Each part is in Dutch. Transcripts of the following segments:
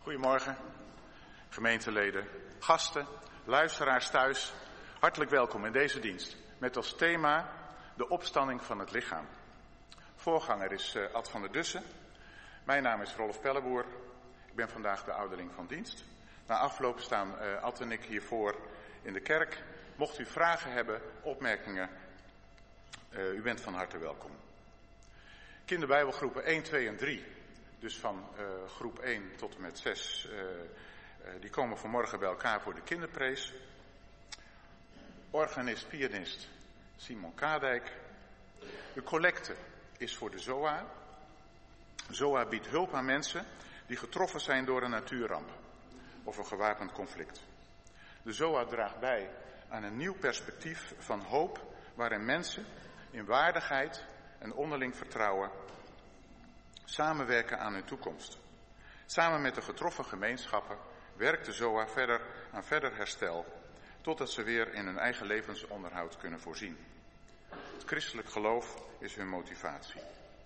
Goedemorgen, gemeenteleden, gasten, luisteraars thuis. Hartelijk welkom in deze dienst met als thema de opstanding van het lichaam. Voorganger is Ad van der Dussen. Mijn naam is Rolf Pelleboer. Ik ben vandaag de ouderling van dienst. Na afloop staan Ad en ik hiervoor in de kerk. Mocht u vragen hebben, opmerkingen, u bent van harte welkom. Kinderbijbelgroepen 1, 2 en 3, dus van groep 1 tot en met 6, die komen vanmorgen bij elkaar voor de kinderprees. Organist, pianist Simon Kadijk. De collecte is voor de ZOA. ZOA biedt hulp aan mensen die getroffen zijn door een natuurramp of een gewapend conflict. De ZOA draagt bij aan een nieuw perspectief van hoop waarin mensen in waardigheid en onderling vertrouwen samenwerken aan hun toekomst. Samen met de getroffen gemeenschappen werkt de ZOA verder aan verder herstel, totdat ze weer in hun eigen levensonderhoud kunnen voorzien. Het christelijk geloof is hun motivatie.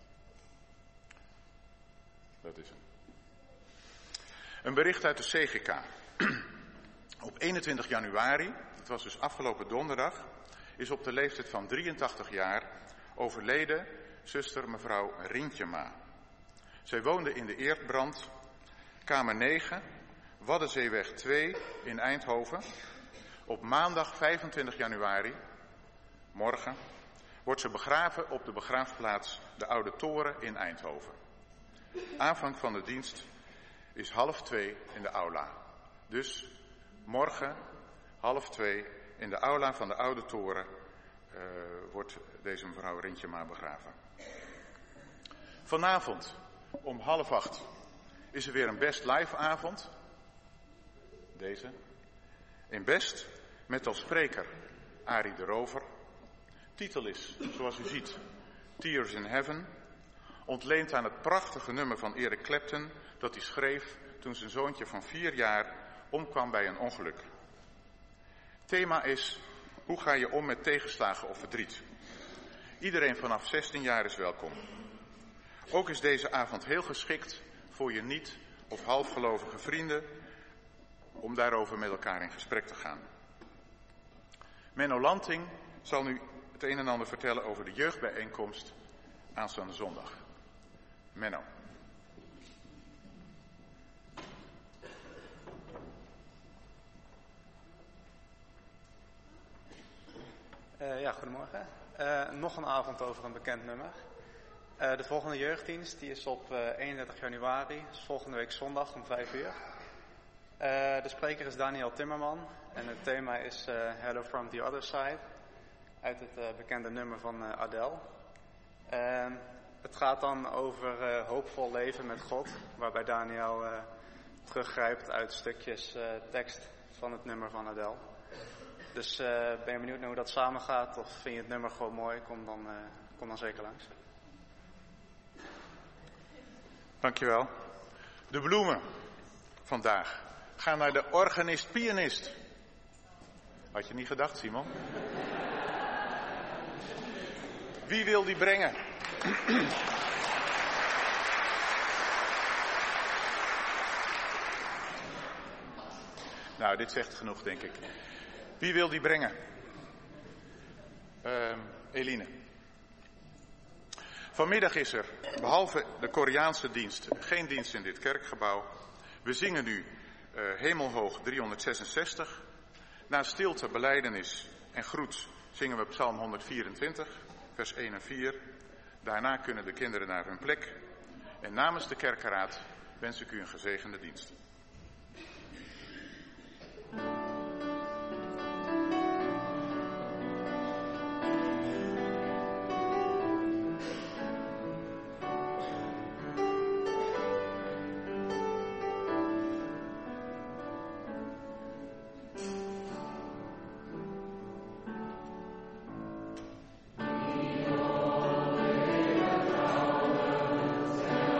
Dat is hem. Een bericht uit de CGK. Op 21 januari, het was dus afgelopen donderdag, is op de leeftijd van 83 jaar overleden zuster mevrouw Rintjema. Zij woonde in de Eertbrand, kamer 9, Waddenzeeweg 2 in Eindhoven. Op maandag 25 januari, morgen, wordt ze begraven op de begraafplaats de Oude Toren in Eindhoven. Aanvang van de dienst is 1:30 in de aula. Dus morgen 1:30 in de aula van de Oude Toren wordt deze mevrouw Rintjema begraven. Vanavond om 7:30 is er weer een Best Live avond. Deze. In Best met als spreker Arie de Rover. Titel is, zoals u ziet, Tears in Heaven. Ontleend aan het prachtige nummer van Eric Clapton dat hij schreef toen zijn zoontje van 4 jaar omkwam bij een ongeluk. Thema is, hoe ga je om met tegenslagen of verdriet? Iedereen vanaf 16 jaar is welkom. Ook is deze avond heel geschikt voor je niet- of halfgelovige vrienden om daarover met elkaar in gesprek te gaan. Menno Lanting zal nu het een en ander vertellen over de jeugdbijeenkomst aanstaande zondag. Menno. Goedemorgen. Nog een avond over een bekend nummer. De volgende jeugddienst die is op 31 januari, dus volgende week zondag om 5:00. De spreker is Daniel Timmerman en het thema is Hello from the Other Side, uit het bekende nummer van Adele. Het gaat dan over hoopvol leven met God, waarbij Daniel teruggrijpt uit stukjes tekst van het nummer van Adele. Dus ben je benieuwd naar hoe dat samengaat of vind je het nummer gewoon mooi, kom dan zeker langs. Dankjewel. De bloemen vandaag gaan naar de organist-pianist. Had je niet gedacht, Simon? Wie wil die brengen? Nou, dit zegt genoeg, denk ik. Wie wil die brengen? Eline. Vanmiddag is er, behalve de Koreaanse dienst, geen dienst in dit kerkgebouw. We zingen nu Hemelhoog 366. Na stilte, belijdenis en groet zingen we Psalm 124, vers 1 en 4. Daarna kunnen de kinderen naar hun plek. En namens de kerkenraad wens ik u een gezegende dienst.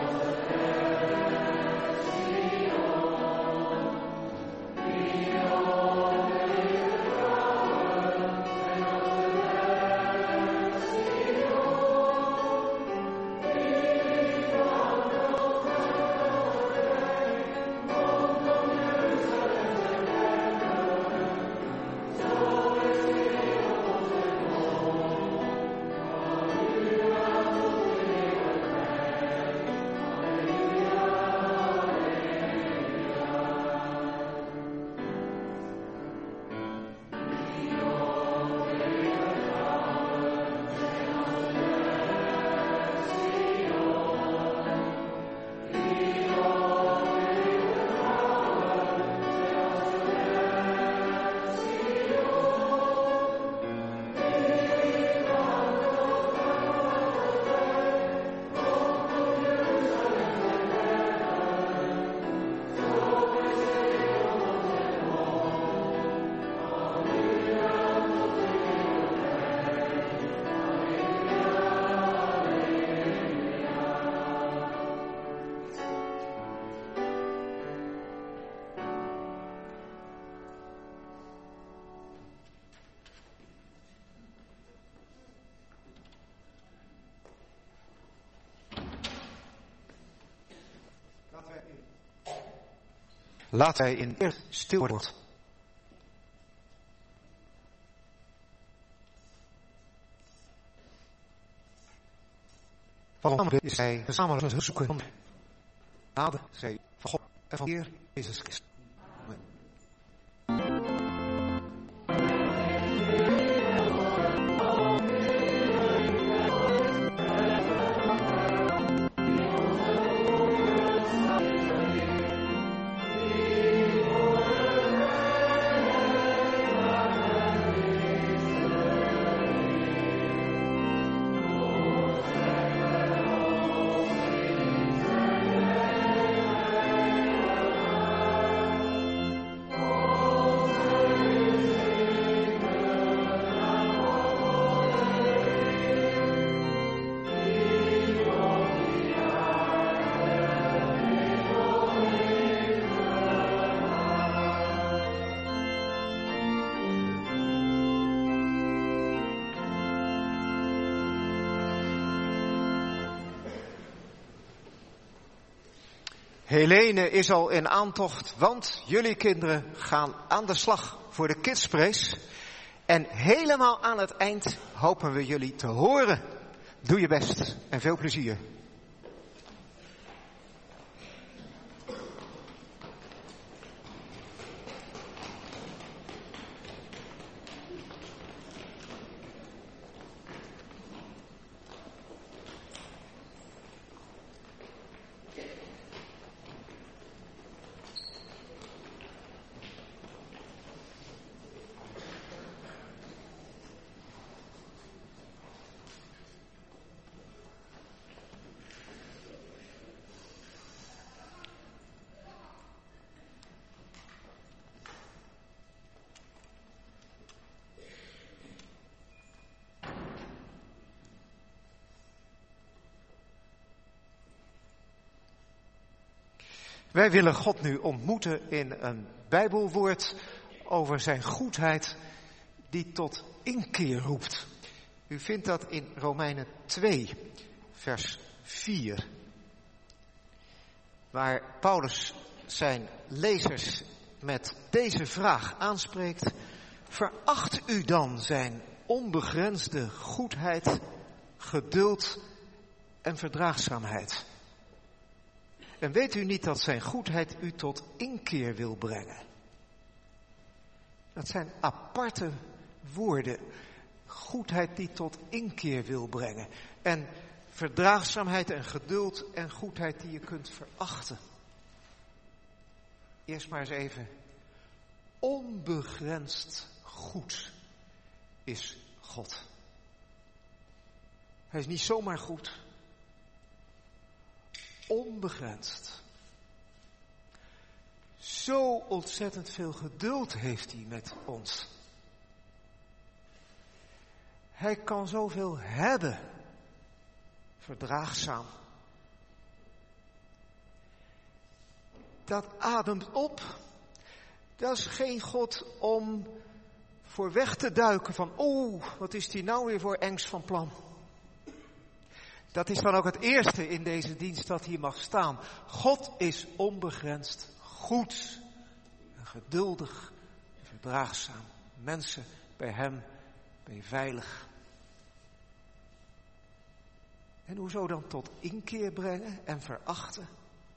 Dio Laat hij in eer stil worden. Waarom is hij gezamenlijk zoeken? Nader, zij van God en van Heer Jezus Christus. Amen. Helene is al in aantocht, want jullie kinderen gaan aan de slag voor de Kidspraise. En helemaal aan het eind hopen we jullie te horen. Doe je best en veel plezier. Wij willen God nu ontmoeten in een Bijbelwoord over zijn goedheid die tot inkeer roept. U vindt dat in Romeinen 2, vers 4. Waar Paulus zijn lezers met deze vraag aanspreekt. Veracht u dan zijn onbegrensde goedheid, geduld en verdraagzaamheid? En weet u niet dat zijn goedheid u tot inkeer wil brengen? Dat zijn aparte woorden. Goedheid die tot inkeer wil brengen. En verdraagzaamheid en geduld en goedheid die je kunt verachten. Eerst maar eens even. Onbegrensd goed is God. Hij is niet zomaar goed. Onbegrensd. Zo ontzettend veel geduld heeft hij met ons. Hij kan zoveel hebben. Verdraagzaam. Dat ademt op. Dat is geen God om voor weg te duiken van, wat is die nou weer voor engs van plan? Dat is dan ook het eerste in deze dienst dat hier mag staan. God is onbegrensd goed, en geduldig, en verdraagzaam. Mensen bij hem ben je veilig. En hoezo dan tot inkeer brengen en verachten?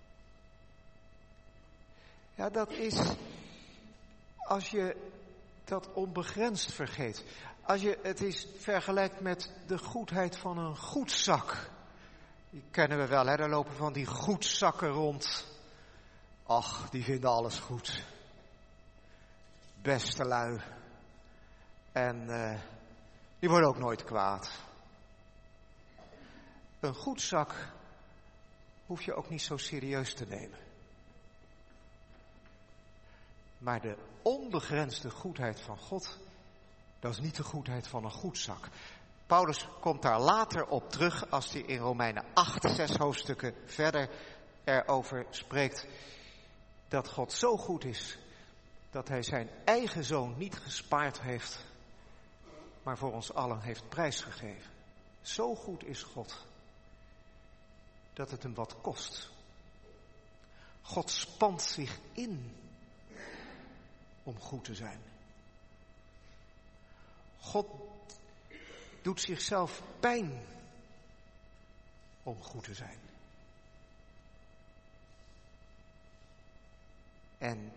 Ja, dat is als je dat onbegrensd vergeet. Als je het eens vergelijkt met de goedheid van een goedzak. Die kennen we wel, hè? Daar lopen van die goedzakken rond. Ach, die vinden alles goed. Beste lui. En die worden ook nooit kwaad. Een goedzak hoef je ook niet zo serieus te nemen. Maar de onbegrensde goedheid van God, dat is niet de goedheid van een goedzak. Paulus komt daar later op terug als hij in Romeinen 8, 6 hoofdstukken verder erover spreekt. Dat God zo goed is dat hij zijn eigen zoon niet gespaard heeft, maar voor ons allen heeft prijsgegeven. Zo goed is God dat het hem wat kost. God spant zich in om goed te zijn. God doet zichzelf pijn om goed te zijn. En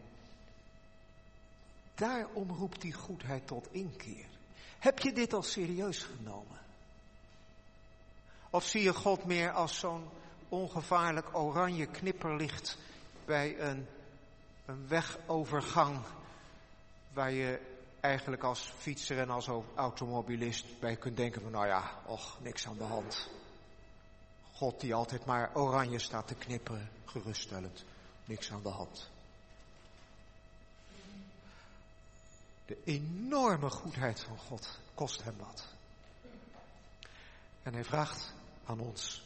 daarom roept die goedheid tot inkeer. Heb je dit al serieus genomen? Of zie je God meer als zo'n ongevaarlijk oranje knipperlicht bij een wegovergang, waar je eigenlijk als fietser en als automobilist bij kunt denken van nou ja, och, niks aan de hand. God die altijd maar oranje staat te knipperen, geruststellend, niks aan de hand. De enorme goedheid van God kost hem wat. En hij vraagt aan ons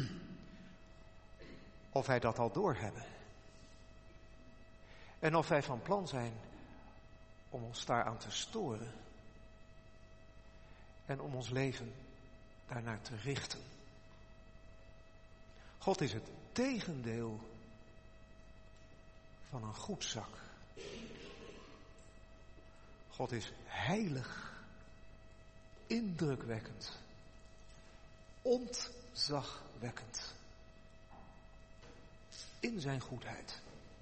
of wij dat al doorhebben. En of wij van plan zijn om ons daaraan te storen. En om ons leven daarnaar te richten. God is het tegendeel van een goedzak. God is heilig, indrukwekkend, ontzagwekkend in zijn goedheid.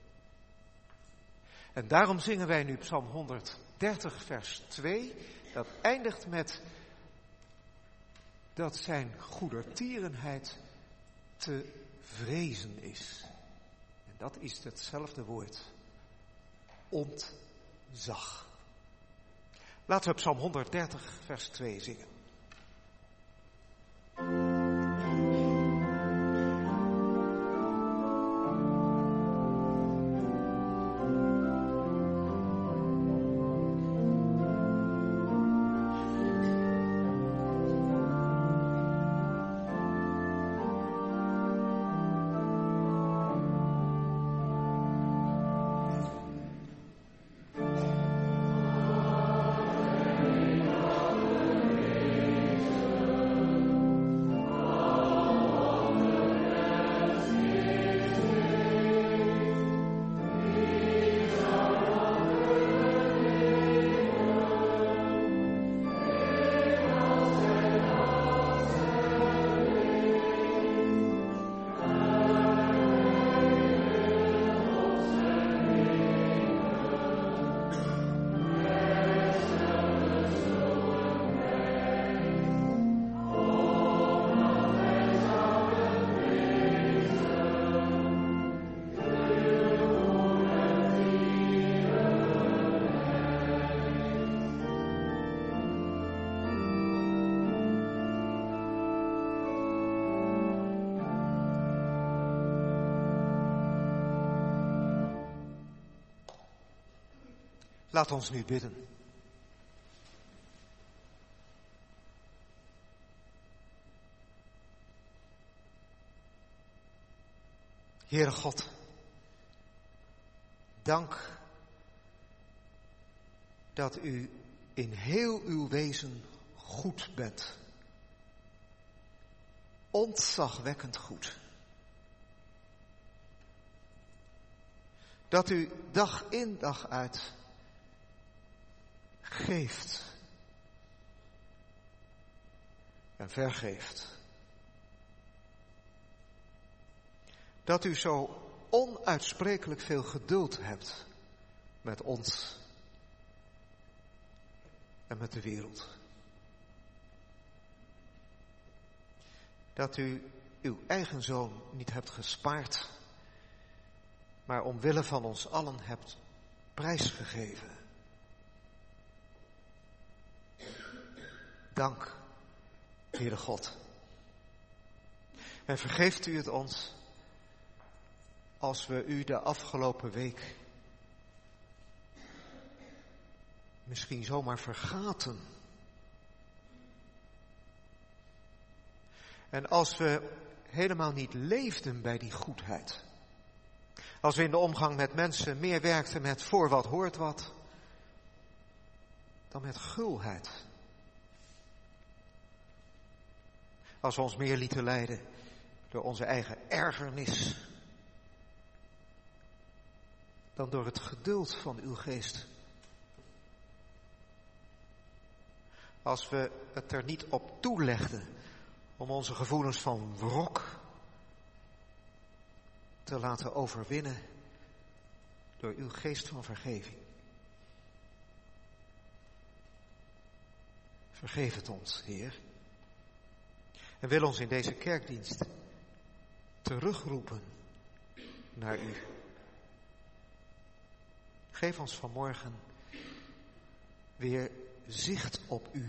En daarom zingen wij nu Psalm 130 vers 2. Dat eindigt met dat zijn goedertierenheid te vrezen is. En dat is hetzelfde woord. Ontzag. Laten we Psalm 130 vers 2 zingen. Laat ons nu bidden. Heere God, dank dat u in heel uw wezen goed bent. Ontzagwekkend goed. Dat u dag in dag uit geeft en vergeeft. Dat u zo onuitsprekelijk veel geduld hebt met ons en met de wereld. Dat u uw eigen zoon niet hebt gespaard, maar omwille van ons allen hebt prijsgegeven. Dank, Heere God. En vergeeft u het ons als we u de afgelopen week misschien zomaar vergaten. En als we helemaal niet leefden bij die goedheid. Als we in de omgang met mensen meer werkten met voor wat hoort wat, dan met gulheid. Als we ons meer lieten leiden door onze eigen ergernis, dan door het geduld van uw geest als we het er niet op toelegden om onze gevoelens van wrok te laten overwinnen door uw geest van vergeving. Vergeef het ons, Heer. En wil ons in deze kerkdienst terugroepen naar u. Geef ons vanmorgen weer zicht op u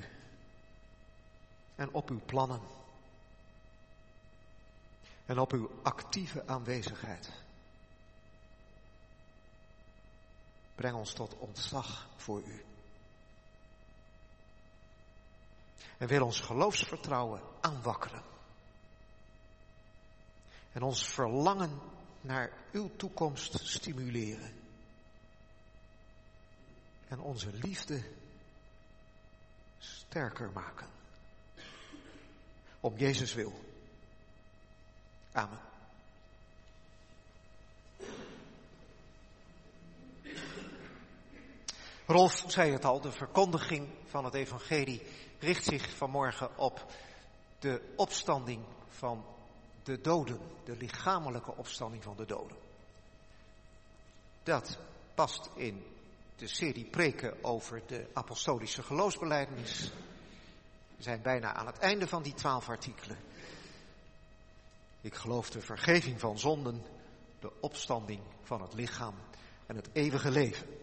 en op uw plannen en op uw actieve aanwezigheid. Breng ons tot ontzag voor u. En wil ons geloofsvertrouwen aanwakkeren. En ons verlangen naar uw toekomst stimuleren. En onze liefde sterker maken. Om Jezus wil. Amen. Rolf zei het al, de verkondiging van het evangelie richt zich vanmorgen op de opstanding van de doden, de lichamelijke opstanding van de doden. Dat past in de serie preken over de apostolische geloofsbelijdenis. We zijn bijna aan het einde van die 12 artikelen. Ik geloof de vergeving van zonden, de opstanding van het lichaam en het eeuwige leven.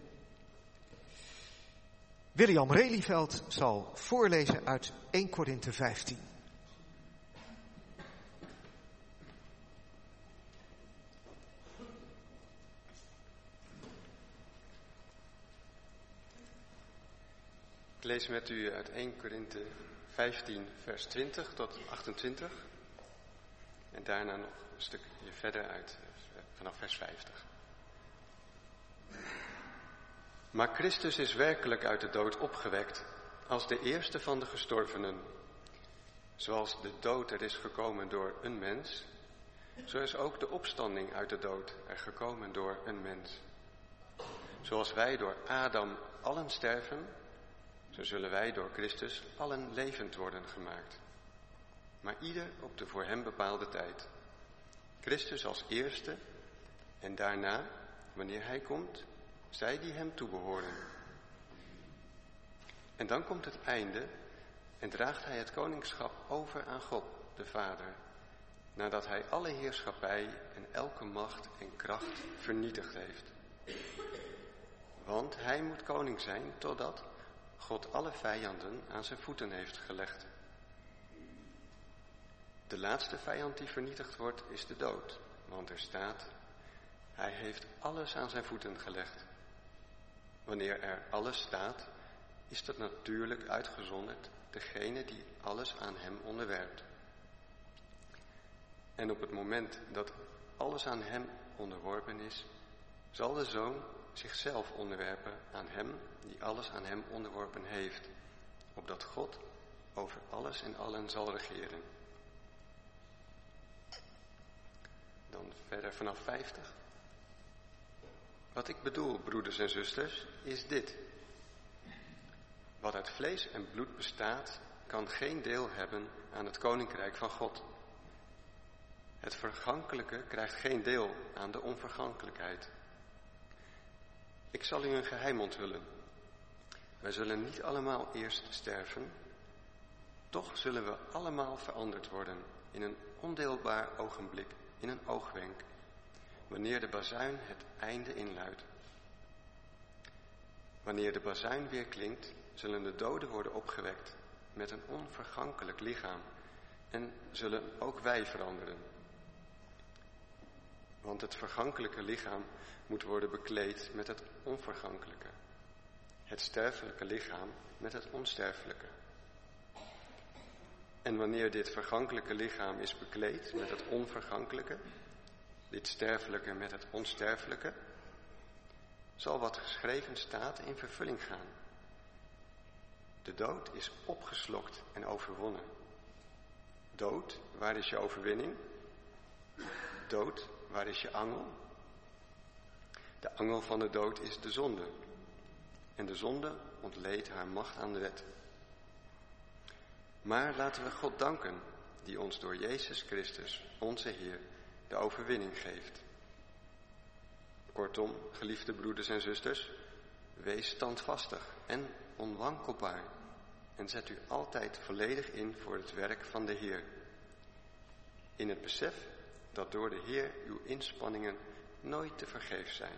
William Relieveld zal voorlezen uit 1 Korinthe 15. Ik lees met u uit 1 Korinthe 15 vers 20 tot 28. En daarna nog een stukje verder uit vanaf vers 50. Maar Christus is werkelijk uit de dood opgewekt als de eerste van de gestorvenen. Zoals de dood er is gekomen door een mens, zo is ook de opstanding uit de dood er gekomen door een mens. Zoals wij door Adam allen sterven, zo zullen wij door Christus allen levend worden gemaakt. Maar ieder op de voor hem bepaalde tijd. Christus als eerste en daarna, wanneer hij komt, zij die hem toebehoren. En dan komt het einde en draagt hij het koningschap over aan God, de Vader, nadat hij alle heerschappij en elke macht en kracht vernietigd heeft. Want hij moet koning zijn totdat God alle vijanden aan zijn voeten heeft gelegd. De laatste vijand die vernietigd wordt is de dood, want er staat, hij heeft alles aan zijn voeten gelegd. Wanneer er alles staat, is dat natuurlijk uitgezonderd degene die alles aan hem onderwerpt. En op het moment dat alles aan hem onderworpen is, zal de Zoon zichzelf onderwerpen aan hem die alles aan hem onderworpen heeft, opdat God over alles en allen zal regeren. Dan verder vanaf 50. Wat ik bedoel, broeders en zusters, is dit. Wat uit vlees en bloed bestaat, kan geen deel hebben aan het koninkrijk van God. Het vergankelijke krijgt geen deel aan de onvergankelijkheid. Ik zal u een geheim onthullen. Wij zullen niet allemaal eerst sterven, toch zullen we allemaal veranderd worden in een ondeelbaar ogenblik, in een oogwenk, wanneer de bazuin het einde inluidt. Wanneer de bazuin weer klinkt, zullen de doden worden opgewekt met een onvergankelijk lichaam en zullen ook wij veranderen. Want het vergankelijke lichaam moet worden bekleed met het onvergankelijke. Het sterfelijke lichaam met het onsterfelijke. En wanneer dit vergankelijke lichaam is bekleed met het onvergankelijke, dit sterfelijke met het onsterfelijke, zal wat geschreven staat in vervulling gaan. De dood is opgeslokt en overwonnen. Dood, waar is je overwinning? Dood, waar is je angel? De angel van de dood is de zonde. En de zonde ontleent haar macht aan de wet. Maar laten we God danken, die ons door Jezus Christus, onze Heer, de overwinning geeft. Kortom, geliefde broeders en zusters, wees standvastig en onwankelbaar en zet u altijd volledig in voor het werk van de Heer. In het besef dat door de Heer uw inspanningen nooit te vergeefs zijn.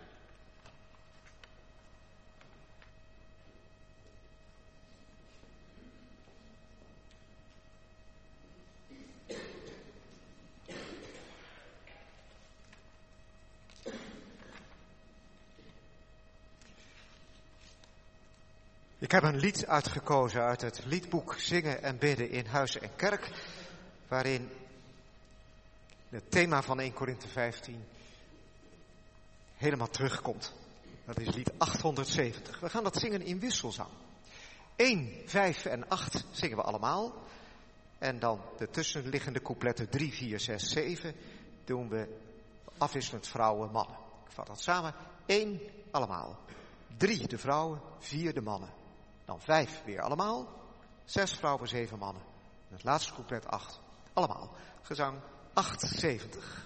Ik heb een lied uitgekozen uit het liedboek Zingen en Bidden in Huis en Kerk, waarin het thema van 1 Korinthe 15 helemaal terugkomt. Dat is lied 870. We gaan dat zingen in wisselzang. 1, 5 en 8 zingen we allemaal. En dan de tussenliggende coupletten 3, 4, 6, 7 doen we afwisselend vrouwen, mannen. Ik vat dat samen. 1 allemaal. 3 de vrouwen, 4 de mannen. Dan 5 weer allemaal. 6 vrouwen, 7 mannen. En het laatste couplet 8. Allemaal. Gezang 870.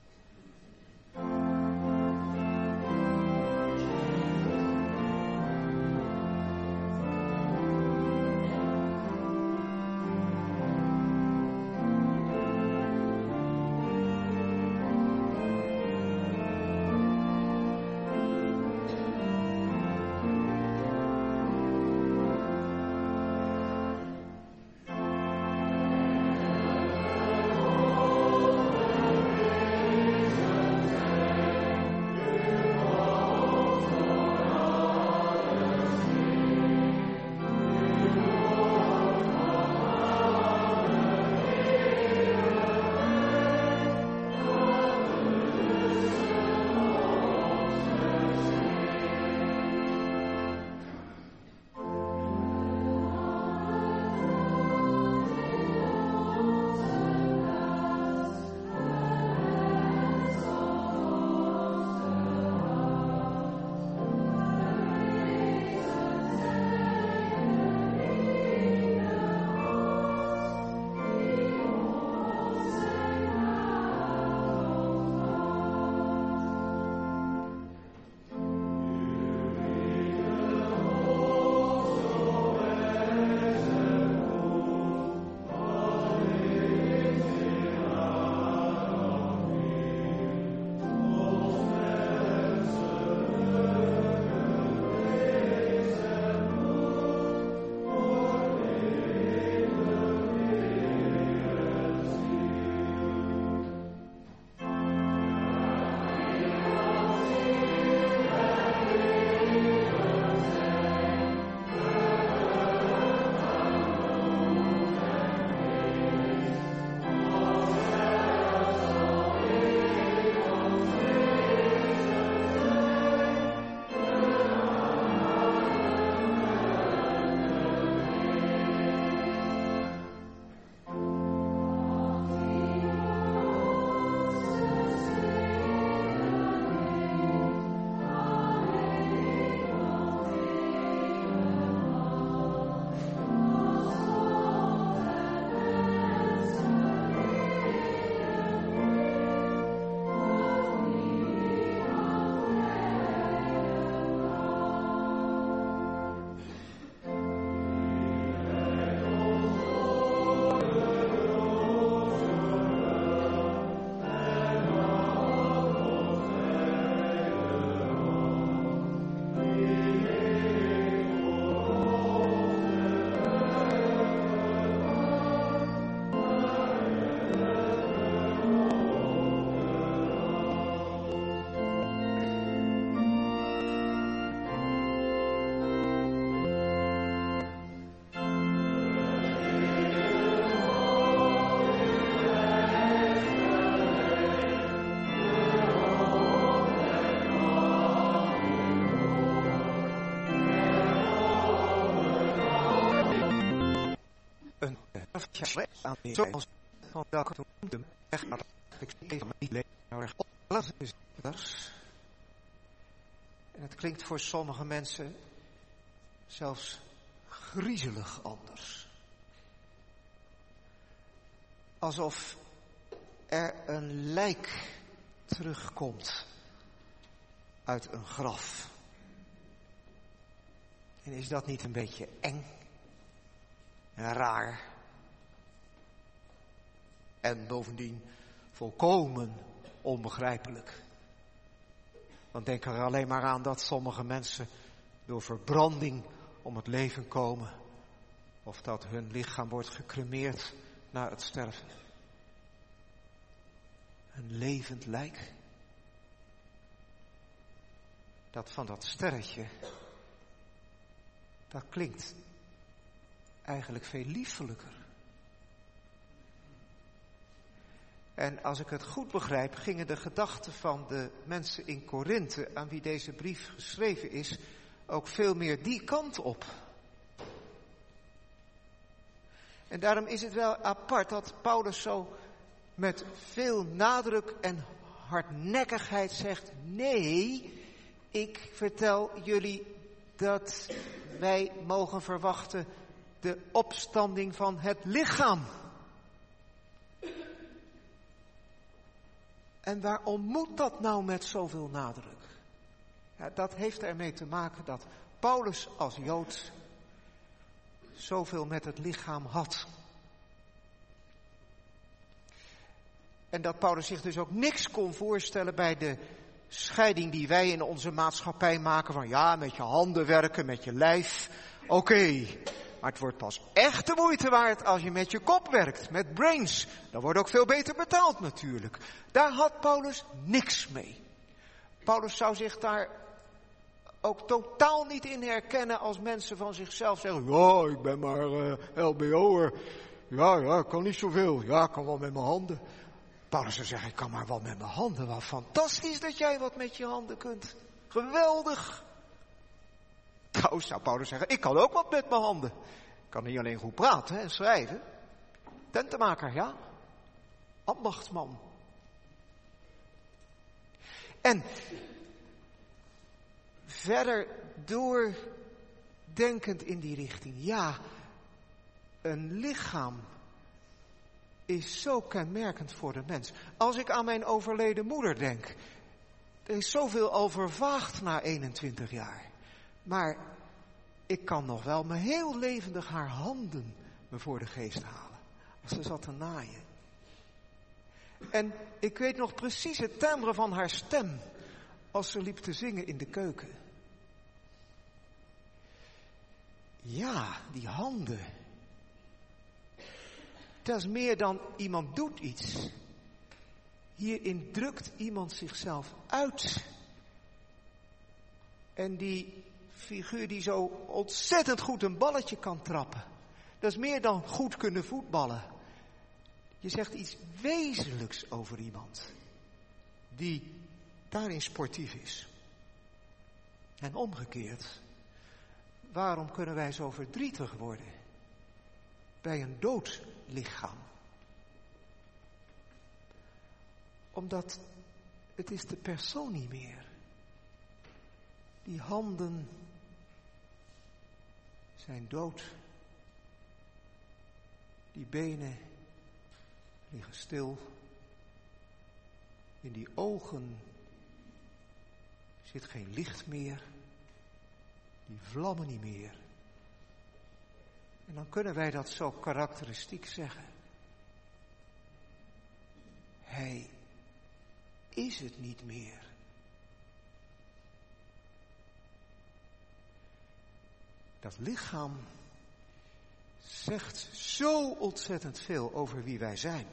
Zoals van welke toen de weg naar ik even niet leven nou erg op. En het klinkt voor sommige mensen zelfs griezelig anders. alsof er een lijk terugkomt uit een graf. En is dat niet een beetje eng en raar? En bovendien volkomen onbegrijpelijk. Want denk er alleen maar aan dat sommige mensen door verbranding om het leven komen. Of dat hun lichaam wordt gecremeerd na het sterven. Een levend lijk. Dat van dat sterretje, dat klinkt eigenlijk veel liefelijker. En als ik het goed begrijp, gingen de gedachten van de mensen in Korinthe, aan wie deze brief geschreven is, ook veel meer die kant op. En daarom is het wel apart dat Paulus zo met veel nadruk en hardnekkigheid zegt: nee, ik vertel jullie dat wij mogen verwachten de opstanding van het lichaam. En waarom moet dat nou met zoveel nadruk? Ja, dat heeft ermee te maken dat Paulus als Jood zoveel met het lichaam had. En dat Paulus zich dus ook niks kon voorstellen bij de scheiding die wij in onze maatschappij maken van ja, met je handen werken, met je lijf, oké. Maar het wordt pas echt de moeite waard als je met je kop werkt, met brains. Dan wordt ook veel beter betaald natuurlijk. Daar had Paulus niks mee. Paulus zou zich daar ook totaal niet in herkennen als mensen van zichzelf zeggen: ja, ik ben maar LBO'er. Ja, ik kan niet zoveel. Ja, ik kan wel met mijn handen. Paulus zou zeggen: ik kan maar wel met mijn handen. Wat fantastisch dat jij wat met je handen kunt. Geweldig. Trouwens zou Paulus zeggen: ik kan ook wat met mijn handen. Ik kan niet alleen goed praten en schrijven. Tentenmaker, ja. Ambachtsman. En verder doordenkend in die richting. Ja, een lichaam is zo kenmerkend voor de mens. Als ik aan mijn overleden moeder denk. Er is zoveel al vervaagd na 21 jaar. Maar ik kan nog wel me heel levendig haar handen me voor de geest halen. Als ze zat te naaien. En ik weet nog precies het timbre van haar stem. Als ze liep te zingen in de keuken. Ja, die handen. Dat is meer dan iemand doet iets. Hierin drukt iemand zichzelf uit. En die figuur die zo ontzettend goed een balletje kan trappen. Dat is meer dan goed kunnen voetballen. Je zegt iets wezenlijks over iemand. Die daarin sportief is. En omgekeerd. Waarom kunnen wij zo verdrietig worden? Bij een dood lichaam. Omdat het is de persoon niet meer. Die handen zijn dood. Die benen liggen stil. In die ogen zit geen licht meer. Die vlammen niet meer. En dan kunnen wij dat zo karakteristiek zeggen. Hij is het niet meer. Dat lichaam zegt zo ontzettend veel over wie wij zijn.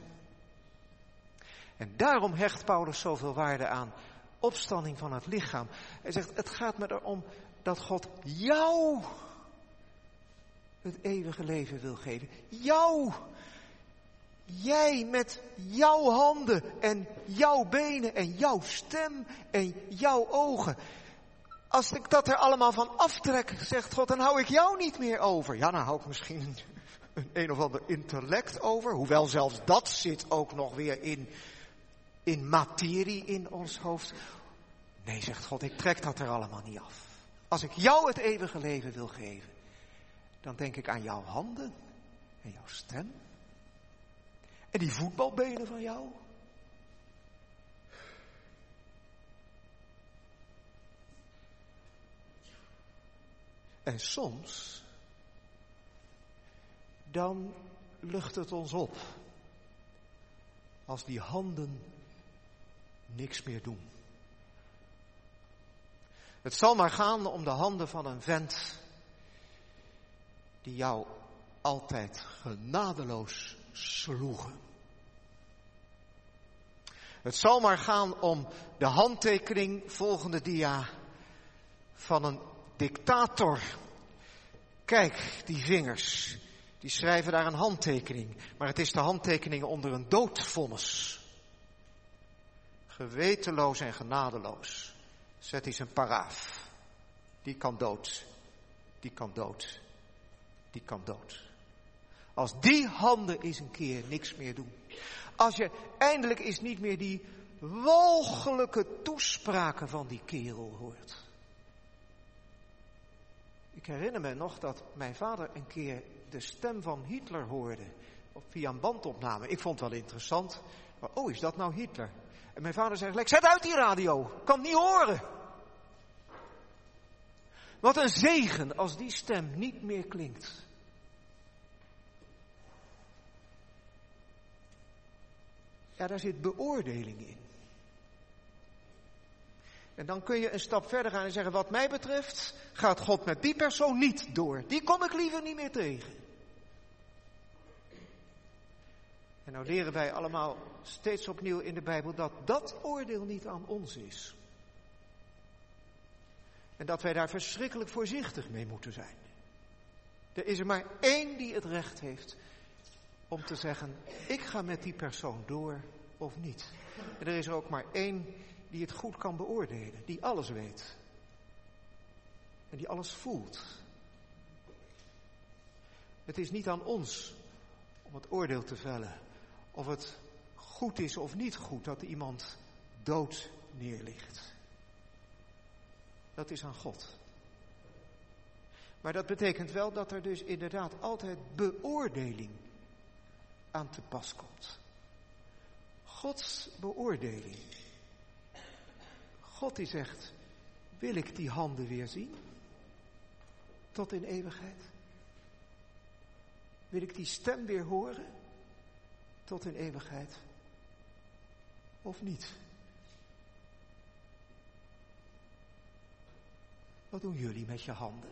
En daarom hecht Paulus zoveel waarde aan opstanding van het lichaam. Hij zegt: het gaat me erom dat God jou het eeuwige leven wil geven. Jou. Jij met jouw handen en jouw benen en jouw stem en jouw ogen. Als ik dat er allemaal van aftrek, zegt God, dan hou ik jou niet meer over. Ja, dan hou ik misschien een of ander intellect over. Hoewel zelfs dat zit ook nog weer in materie in ons hoofd. Nee, zegt God, ik trek dat er allemaal niet af. Als ik jou het eeuwige leven wil geven, dan denk ik aan jouw handen en jouw stem. En die voetbalbenen van jou? En soms, dan lucht het ons op. Als die handen niks meer doen. Het zal maar gaan om de handen van een vent die jou altijd genadeloos sloegen. Het zal maar gaan om de handtekening, volgende dia, van een dictator. Kijk, die vingers, die schrijven daar een handtekening, maar het is de handtekening onder een doodvonnis. Gewetenloos en genadeloos. Zet eens een paraaf. Die kan dood. Die kan dood. Die kan dood. Als die handen eens een keer niks meer doen. Als je eindelijk eens niet meer die walgelijke toespraken van die kerel hoort. Ik herinner me nog dat mijn vader een keer de stem van Hitler hoorde. Via een bandopname. Ik vond het wel interessant. Maar is dat nou Hitler? En mijn vader zei gelijk, zet uit die radio. Ik kan het niet horen. Wat een zegen als die stem niet meer klinkt. Ja, daar zit beoordeling in. En dan kun je een stap verder gaan en zeggen, wat mij betreft gaat God met die persoon niet door. Die kom ik liever niet meer tegen. En nou leren wij allemaal steeds opnieuw in de Bijbel dat dat oordeel niet aan ons is. En dat wij daar verschrikkelijk voorzichtig mee moeten zijn. Er is er maar één die het recht heeft om te zeggen, ik ga met die persoon door of niet. En er is er ook maar één die het goed kan beoordelen, die alles weet. En die alles voelt. Het is niet aan ons om het oordeel te vellen. Of het goed is of niet goed dat iemand dood neerligt. Dat is aan God. Maar dat betekent wel dat er dus inderdaad altijd beoordeling aan te pas komt. Gods beoordeling. God die zegt, wil ik die handen weer zien? Tot in eeuwigheid. Wil ik die stem weer horen? Tot in eeuwigheid. Of niet? Wat doen jullie met je handen?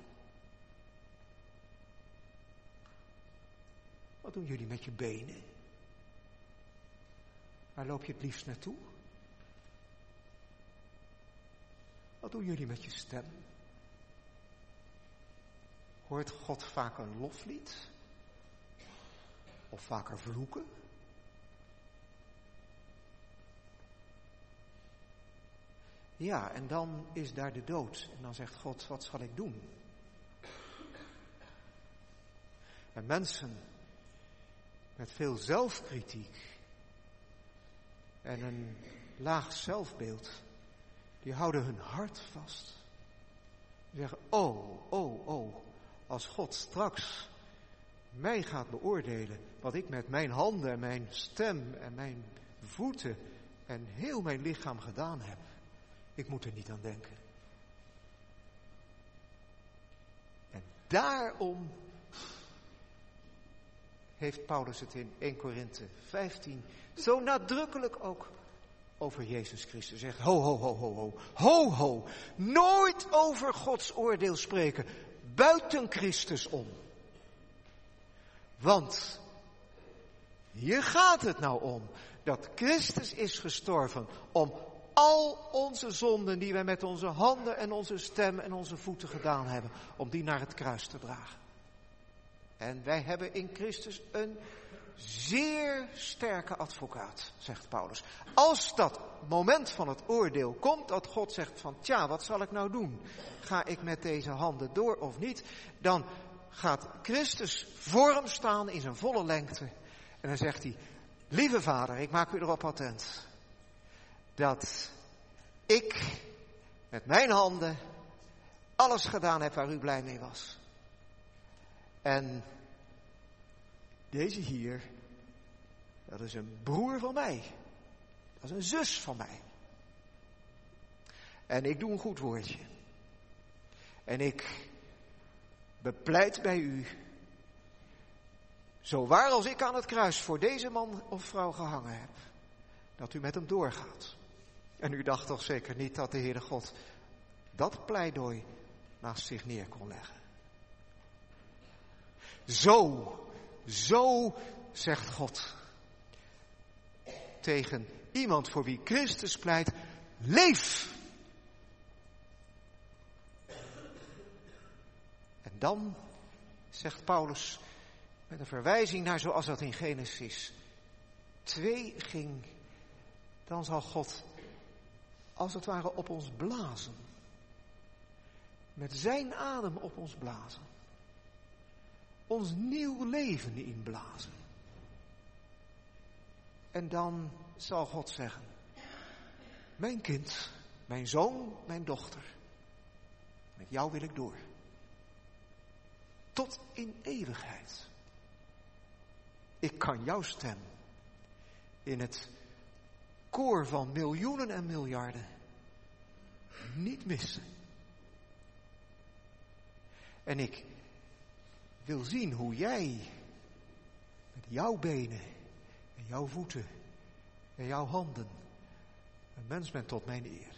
Wat doen jullie met je benen? Waar loop je het liefst naartoe? Wat doen jullie met je stem? Hoort God vaak een loflied? Of vaker vloeken? Ja, en dan is daar de dood. En dan zegt God, wat zal ik doen? En mensen met veel zelfkritiek en een laag zelfbeeld, die houden hun hart vast. Die zeggen, als God straks mij gaat beoordelen wat ik met mijn handen en mijn stem en mijn voeten en heel mijn lichaam gedaan heb. Ik moet er niet aan denken. En daarom heeft Paulus het in 1 Korinthe 15 zo nadrukkelijk ook over Jezus Christus. Zegt, ho. Nooit over Gods oordeel spreken, buiten Christus om. Want hier gaat het nou om, dat Christus is gestorven om al onze zonden die wij met onze handen en onze stem en onze voeten gedaan hebben, om die naar het kruis te dragen. En wij hebben in Christus een zeer sterke advocaat, zegt Paulus. Als dat moment van het oordeel komt, dat God zegt van, wat zal ik nou doen? Ga ik met deze handen door of niet? Dan gaat Christus voor hem staan in zijn volle lengte. En dan zegt hij, lieve Vader, ik maak u erop attent dat ik met mijn handen alles gedaan heb waar u blij mee was. En deze hier, Dat is een broer van mij. Dat is een zus van mij. En ik doe een goed woordje. En ik bepleit bij u, zo waar als ik aan het kruis voor deze man of vrouw gehangen heb, dat u met hem doorgaat. En u dacht toch zeker niet dat de Heere God dat pleidooi naast zich neer kon leggen. Zo zegt God tegen iemand voor wie Christus pleit, leef! En dan zegt Paulus met een verwijzing naar zoals dat in Genesis 2 ging, dan zal God als het ware op ons blazen. Met zijn adem op ons blazen. Ons nieuw leven inblazen. En dan zal God zeggen, mijn kind, mijn zoon, mijn dochter, met jou wil ik door. Tot in eeuwigheid. Ik kan jouw stem in het koor van miljoenen en miljarden niet missen. En ik wil zien hoe jij met jouw benen en jouw voeten en jouw handen een mens bent tot mijn eer.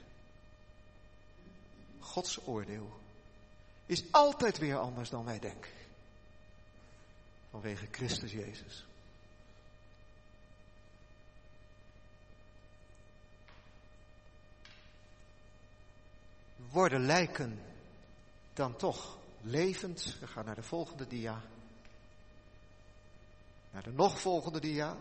Gods oordeel is altijd weer anders dan wij denken. Vanwege Christus Jezus. Worden lijken dan toch levend? We gaan naar de volgende dia. Naar de nog volgende dia.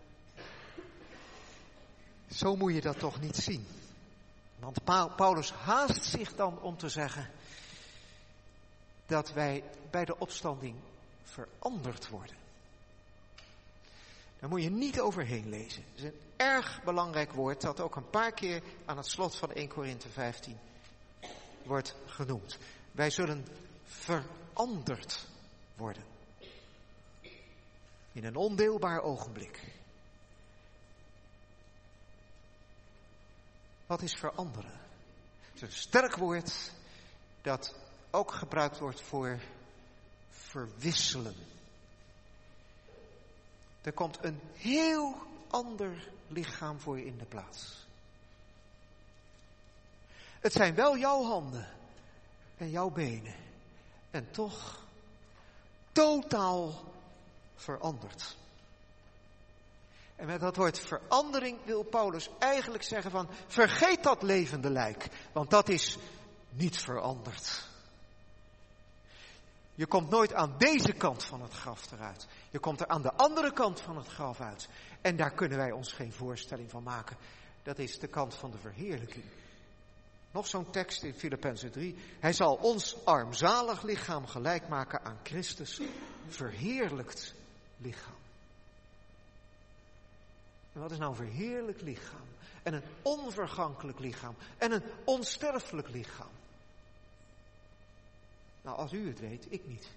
Zo moet je dat toch niet zien. Want Paulus haast zich dan om te zeggen dat wij bij de opstanding veranderd worden. Daar moet je niet overheen lezen. Het is een erg belangrijk woord dat ook een paar keer aan het slot van 1 Korinthe 15 wordt genoemd. Wij zullen veranderd worden. In een ondeelbaar ogenblik. Wat is veranderen? Het is een sterk woord dat ook gebruikt wordt voor verwisselen. Er komt een heel ander lichaam voor je in de plaats. Het zijn wel jouw handen en jouw benen. En toch totaal veranderd. En met dat woord verandering wil Paulus eigenlijk zeggen van vergeet dat levende lijk. Want dat is niet veranderd. Je komt nooit aan deze kant van het graf eruit. Je komt er aan de andere kant van het graf uit. En daar kunnen wij ons geen voorstelling van maken. Dat is de kant van de verheerlijking. Nog zo'n tekst in Filippenzen 3. Hij zal ons armzalig lichaam gelijk maken aan Christus verheerlijkt lichaam. En wat is nou een verheerlijkt lichaam? En een onvergankelijk lichaam. En een onsterfelijk lichaam. Nou, als u het weet, ik niet.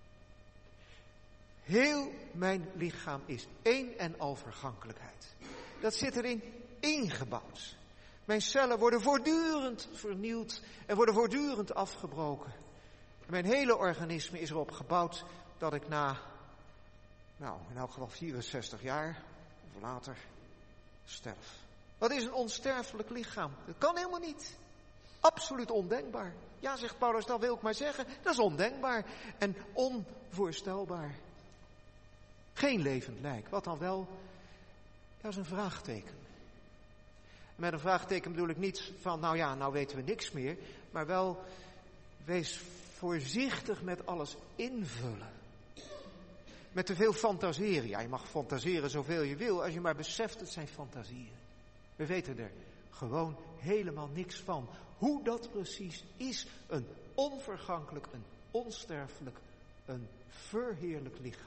Heel mijn lichaam is één en al vergankelijkheid. Dat zit erin ingebouwd. Mijn cellen worden voortdurend vernieuwd en worden voortdurend afgebroken. En mijn hele organisme is erop gebouwd dat ik na, in elk geval 64 jaar of later sterf. Wat is een onsterfelijk lichaam? Dat kan helemaal niet. Absoluut ondenkbaar. Ja, zegt Paulus, dat wil ik maar zeggen. Dat is ondenkbaar en onvoorstelbaar. Geen levend lijk. Wat dan wel? Dat is een vraagteken. Met een vraagteken bedoel ik niet van, nou weten we niks meer. Maar wel, wees voorzichtig met alles invullen. Met te veel fantaseren. Ja, je mag fantaseren zoveel je wil, als je maar beseft, het zijn fantasieën. We weten er gewoon helemaal niks van. Hoe dat precies is. Een onvergankelijk, een onsterfelijk, een verheerlijk lichaam.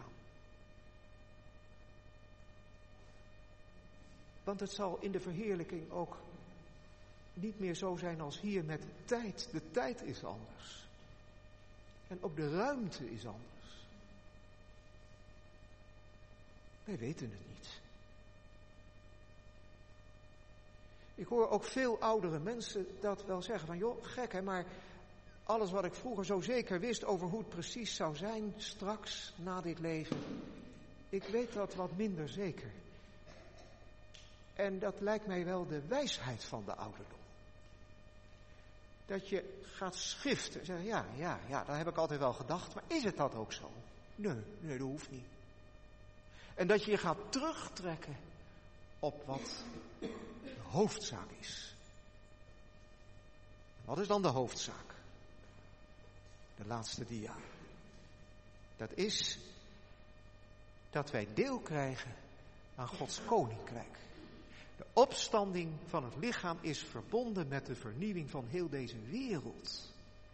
Want het zal in de verheerlijking ook niet meer zo zijn als hier met de tijd. De tijd is anders. En ook de ruimte is anders. Wij weten het niet. Ik hoor ook veel oudere mensen dat wel zeggen van, joh, gek hè, maar alles wat ik vroeger zo zeker wist over hoe het precies zou zijn straks, na dit leven, ik weet dat wat minder zeker. En dat lijkt mij wel de wijsheid van de ouderdom. Dat je gaat schiften en zeggen, ja, dat heb ik altijd wel gedacht, maar is het dat ook zo? Nee, dat hoeft niet. En dat je je gaat terugtrekken op wat de hoofdzaak is. Wat is dan de hoofdzaak? De laatste dia. Dat is dat wij deel krijgen aan Gods koninkrijk. De opstanding van het lichaam is verbonden met de vernieuwing van heel deze wereld.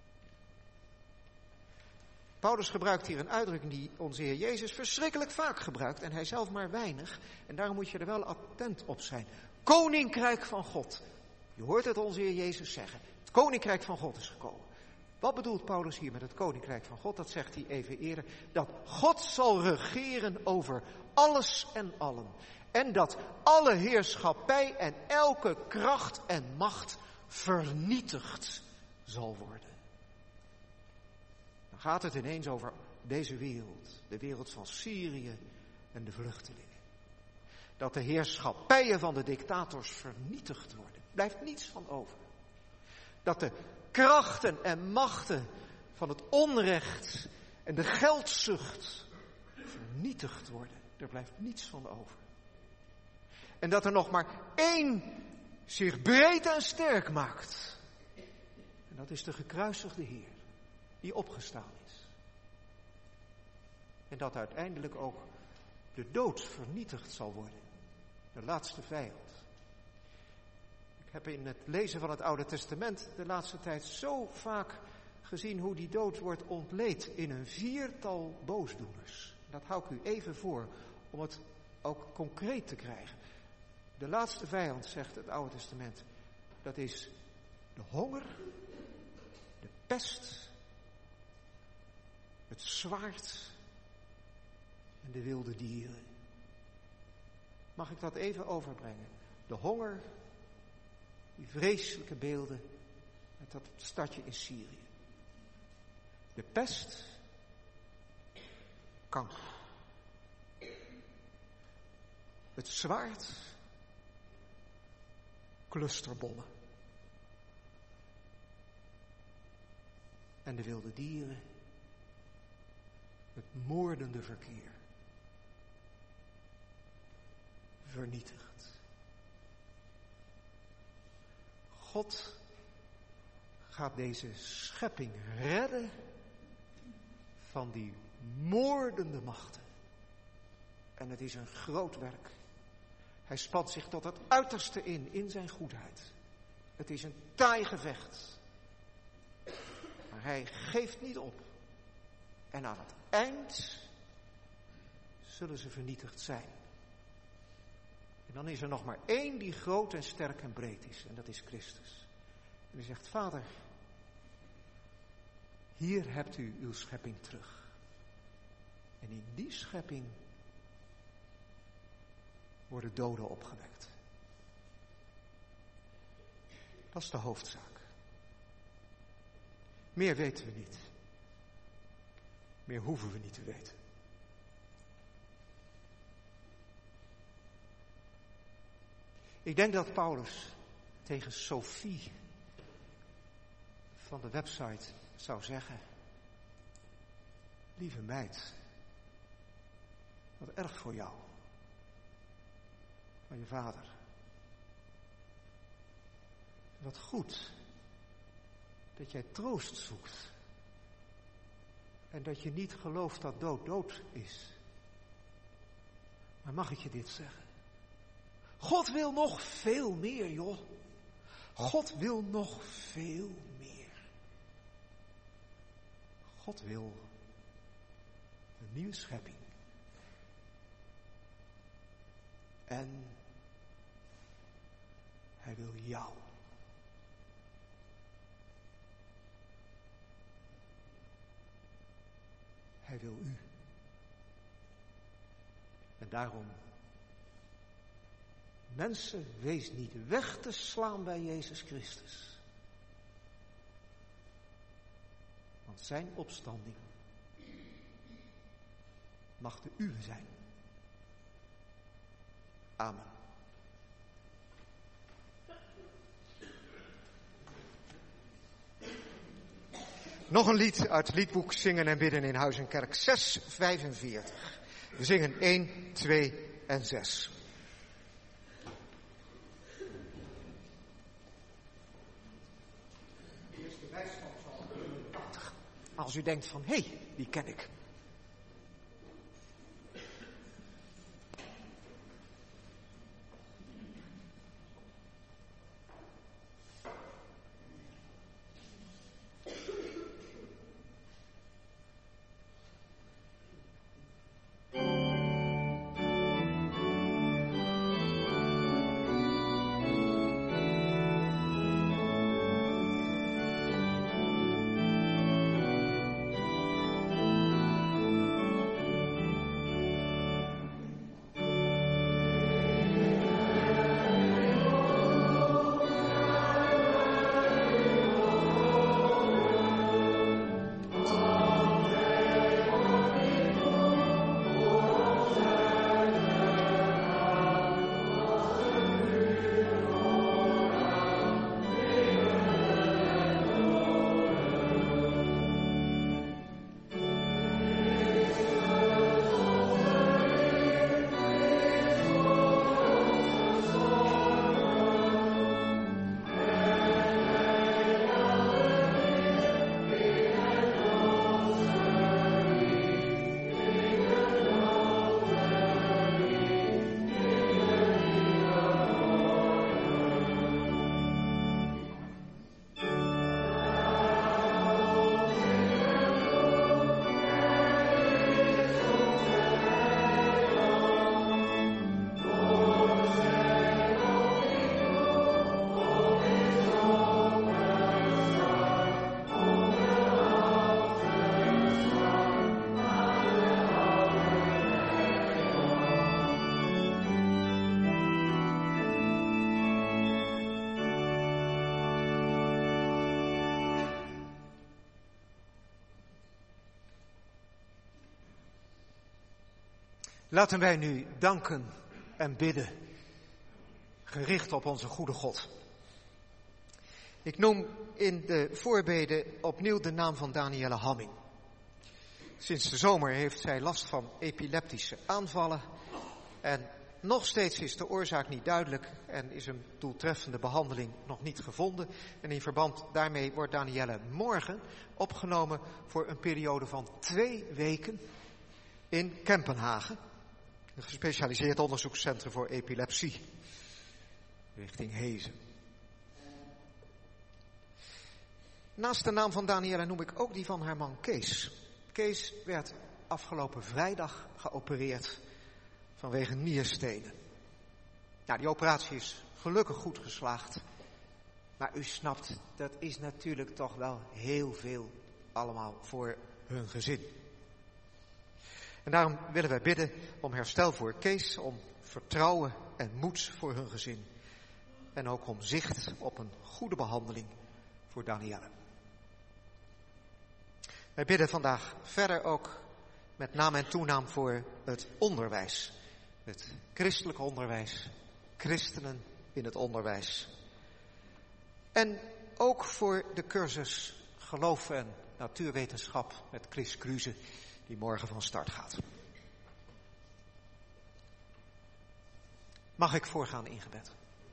Paulus gebruikt hier een uitdrukking die onze Heer Jezus verschrikkelijk vaak gebruikt en hij zelf maar weinig. En daarom moet je er wel attent op zijn. Koninkrijk van God. Je hoort het onze Heer Jezus zeggen. Het koninkrijk van God is gekomen. Wat bedoelt Paulus hier met het koninkrijk van God? Dat zegt hij even eerder. Dat God zal regeren over alles en allen. En dat alle heerschappij en elke kracht en macht vernietigd zal worden. Dan gaat het ineens over deze wereld. De wereld van Syrië en de vluchtelingen. Dat de heerschappijen van de dictators vernietigd worden. Er blijft niets van over. Dat de krachten en machten van het onrecht en de geldzucht vernietigd worden. Er blijft niets van over. En dat er nog maar één zich breed en sterk maakt. En dat is de gekruisigde Heer, die opgestaan is. En dat uiteindelijk ook de dood vernietigd zal worden. De laatste vijand. Ik heb in het lezen van het Oude Testament de laatste tijd zo vaak gezien hoe die dood wordt ontleed in een 4-tal boosdoeners. Dat hou ik u even voor om het ook concreet te krijgen. De laatste vijand, zegt het Oude Testament, dat is de honger, de pest, het zwaard en de wilde dieren. Mag ik dat even overbrengen? De honger, die vreselijke beelden uit dat stadje in Syrië. De pest, kanker. Het zwaard, clusterbommen. En de wilde dieren, het moordende verkeer. Vernietigd. God gaat deze schepping redden van die moordende machten. En het is een groot werk. Hij spant zich tot het uiterste in zijn goedheid. Het is een taai gevecht. Maar hij geeft niet op. En aan het eind zullen ze vernietigd zijn. En dan is er nog maar één die groot en sterk en breed is. En dat is Christus. En hij zegt, Vader, hier hebt u uw schepping terug. En in die schepping worden doden opgewekt. Dat is de hoofdzaak. Meer weten we niet. Meer hoeven we niet te weten. Ik denk dat Paulus tegen Sophie van de website zou zeggen: lieve meid, wat erg voor jou, van je vader. Wat goed dat jij troost zoekt en dat je niet gelooft dat dood dood is. Maar mag ik je dit zeggen? God wil nog veel meer, joh. God wil nog veel meer. God wil een nieuwe schepping. En hij wil jou. Hij wil u. En daarom Mensen, wees niet weg te slaan bij Jezus Christus. Want zijn opstanding mag de uwe zijn. Amen. Nog een lied uit het liedboek Zingen en Bidden in Huis en Kerk 645. We zingen 1, 2 en 6. Eerste wijsstand van 80. Als u denkt van, hé, die ken ik. Laten wij nu danken en bidden, gericht op onze goede God. Ik noem in de voorbeden opnieuw de naam van Danielle Hamming. Sinds de zomer heeft zij last van epileptische aanvallen en nog steeds is de oorzaak niet duidelijk en is een doeltreffende behandeling nog niet gevonden. En in verband daarmee wordt Danielle morgen opgenomen voor een periode van 2 weken in Kempenhagen. Een gespecialiseerd onderzoekscentrum voor epilepsie, richting Hezen. Naast de naam van Danielle noem ik ook die van haar man Kees. Kees werd afgelopen vrijdag geopereerd vanwege nierstenen. Nou, die operatie is gelukkig goed geslaagd. Maar u snapt, dat is natuurlijk toch wel heel veel allemaal voor hun gezin. En daarom willen wij bidden om herstel voor Kees, om vertrouwen en moed voor hun gezin. En ook om zicht op een goede behandeling voor Danielle. Wij bidden vandaag verder ook met naam en toenaam voor het onderwijs. Het christelijk onderwijs, christenen in het onderwijs. En ook voor de cursus Geloof en Natuurwetenschap met Chris Kruse, die morgen van start gaat. Mag ik voorgaan in gebed?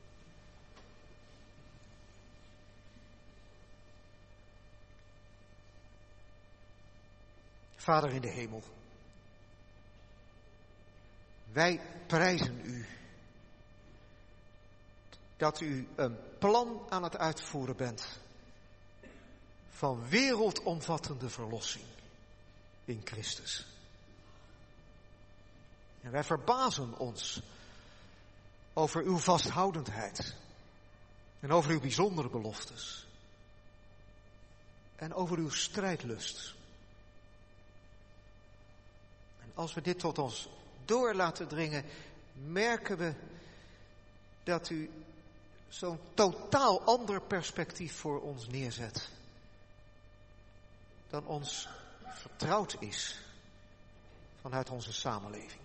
Vader in de hemel, wij prijzen u dat u een plan aan het uitvoeren bent van wereldomvattende verlossing in Christus. En wij verbazen ons over uw vasthoudendheid en over uw bijzondere beloftes en over uw strijdlust. En als we dit tot ons door laten dringen, merken we dat u zo'n totaal ander perspectief voor ons neerzet dan ons vertrouwd is vanuit onze samenleving.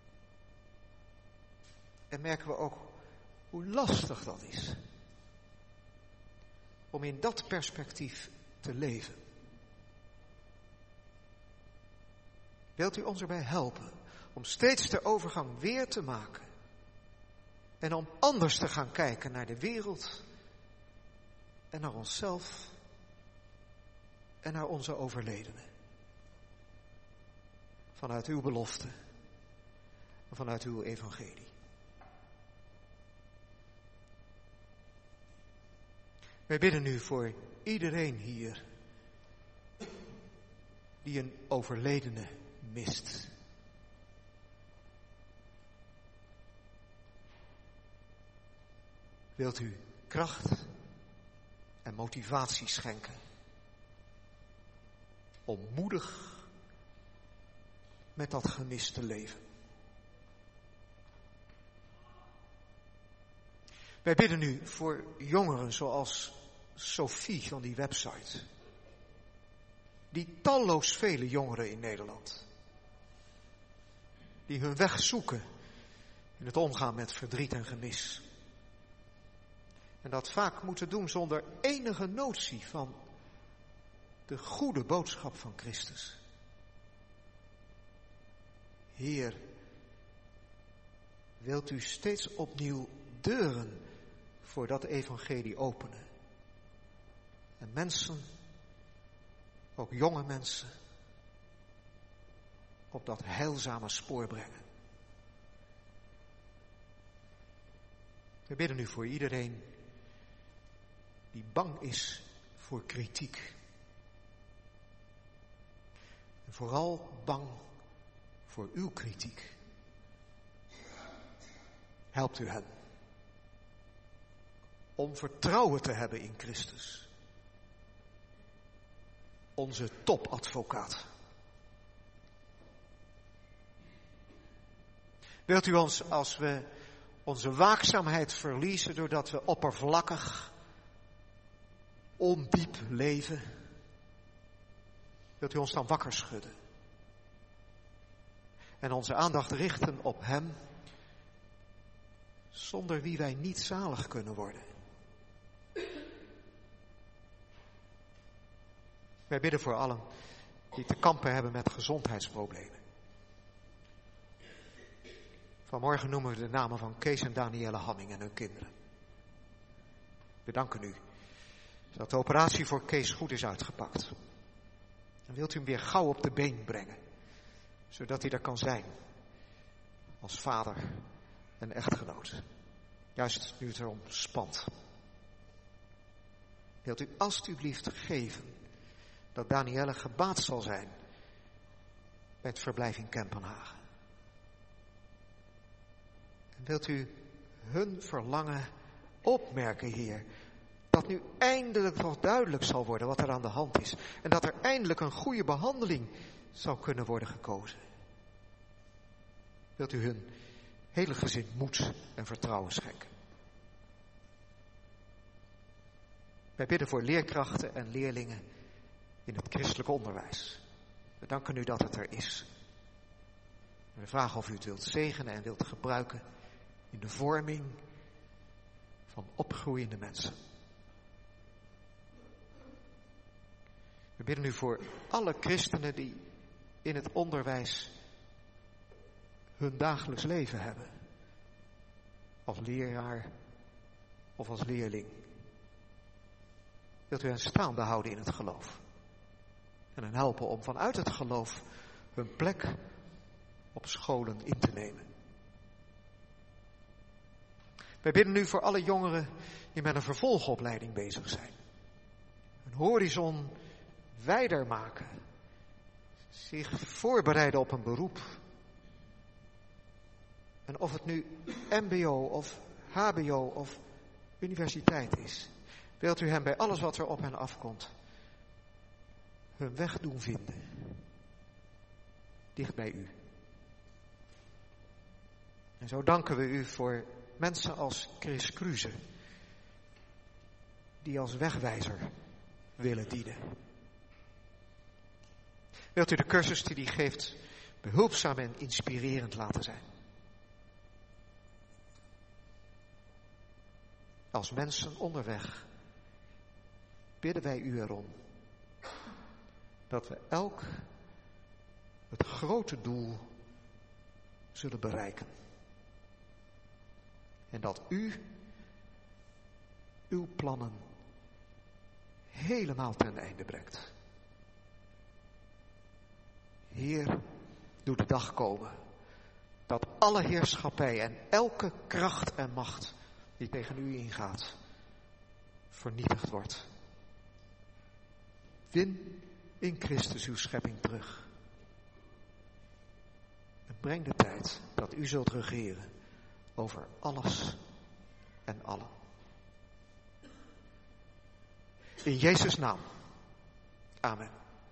En merken we ook hoe lastig dat is om in dat perspectief te leven. Wilt u ons erbij helpen om steeds de overgang weer te maken en om anders te gaan kijken naar de wereld en naar onszelf en naar onze overledenen. Vanuit uw belofte en vanuit uw evangelie. Wij bidden nu voor iedereen hier die een overledene mist. Wilt u kracht en motivatie schenken om moedig met dat gemis te leven. Wij bidden nu voor jongeren zoals Sophie van die website. Die talloos vele jongeren in Nederland. Die hun weg zoeken in het omgaan met verdriet en gemis. En dat vaak moeten doen zonder enige notie van de goede boodschap van Christus. Heer, wilt u steeds opnieuw deuren voor dat evangelie openen. En mensen, ook jonge mensen, op dat heilzame spoor brengen. We bidden nu voor iedereen die bang is voor kritiek. En vooral bang voor uw kritiek. Helpt u hen om vertrouwen te hebben in Christus. Onze topadvocaat. Wilt u ons, als we onze waakzaamheid verliezen doordat we oppervlakkig, ondiep leven, wilt u ons dan wakker schudden? En onze aandacht richten op Hem, zonder wie wij niet zalig kunnen worden. Wij bidden voor allen die te kampen hebben met gezondheidsproblemen. Vanmorgen noemen we de namen van Kees en Danielle Hamming en hun kinderen. We danken u dat de operatie voor Kees goed is uitgepakt. En wilt u hem weer gauw op de been brengen, zodat hij er kan zijn als vader en echtgenoot. Juist nu het erom spant. Wilt u alstublieft geven dat Danielle gebaat zal zijn bij het verblijf in Kempenhagen. En wilt u hun verlangen opmerken, Heer, dat nu eindelijk nog duidelijk zal worden wat er aan de hand is. En dat er eindelijk een goede behandeling zou kunnen worden gekozen. Wilt u hun hele gezin moed en vertrouwen schenken. Wij bidden voor leerkrachten en leerlingen in het christelijk onderwijs. We danken u dat het er is. We vragen of u het wilt zegenen en wilt gebruiken in de vorming van opgroeiende mensen. We bidden u voor alle christenen die in het onderwijs hun dagelijks leven hebben. Als leraar of als leerling. Wilt u hen staande houden in het geloof. En hen helpen om vanuit het geloof hun plek op scholen in te nemen. Wij bidden nu voor alle jongeren die met een vervolgopleiding bezig zijn. Een horizon wijder maken. Zich voorbereiden op een beroep. En of het nu mbo of hbo of universiteit is. Wilt u hen bij alles wat er op hen afkomt hun weg doen vinden. Dicht bij u. En zo danken we u voor mensen als Chris Kruse, die als wegwijzer willen dienen. Wilt u de cursus die hij geeft behulpzaam en inspirerend laten zijn? Als mensen onderweg bidden wij u erom dat we elk het grote doel zullen bereiken. En dat u uw plannen helemaal ten einde brengt. Heer, doe de dag komen dat alle heerschappij en elke kracht en macht die tegen u ingaat, vernietigd wordt. Win in Christus uw schepping terug. En breng de tijd dat u zult regeren over alles en allen. In Jezus' naam. Amen.